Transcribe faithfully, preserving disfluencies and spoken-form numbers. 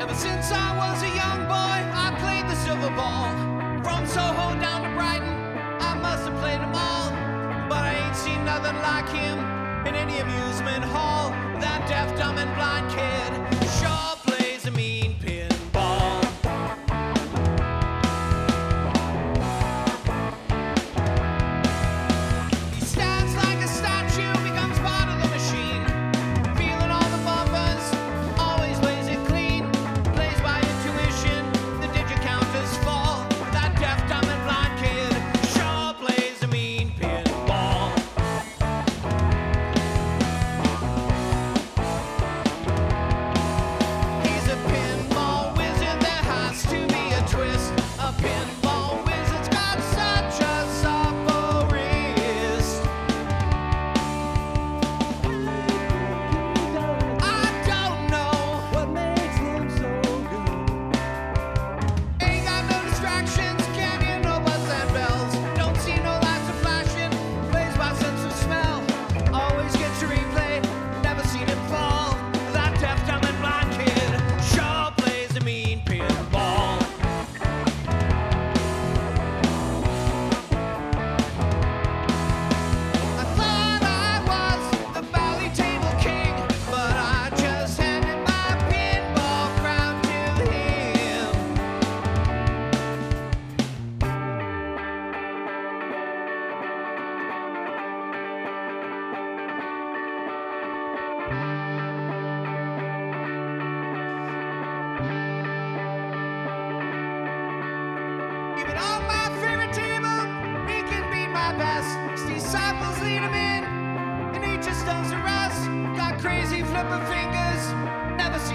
Ever since I was a young boy, I played the silver ball. From Soho down to Brighton, I must have played them all. But I ain't seen nothing like him in any amusement hall. That deaf, dumb, and blind kid sure plays a mean pinball. He stands like a statue, becomes part of the machine. Feeling all the bumpers, always plays it clean. Plays by intuition, the digit counters fall. That deaf, dumb, and blind kid sure plays a mean pinball. He's a pinball wizard, there has to be a twist. A pinball wizard's got such a supple wrist. I don't know What makes him so good? Ain't got no distractions, can't hear no buttons and bells. Don't see no lights are flashing, plays by sense of smell. Always gets a replay, never seen him fall. That deaf, dumb, and blind kid sure plays a mean pinball. I thought I was the Valley Table King, but I just handed my pinball crown to him. Even on my favorite table, he can beat my best. His disciples lead him in, and he just does the rest. Got crazy flipper fingers, never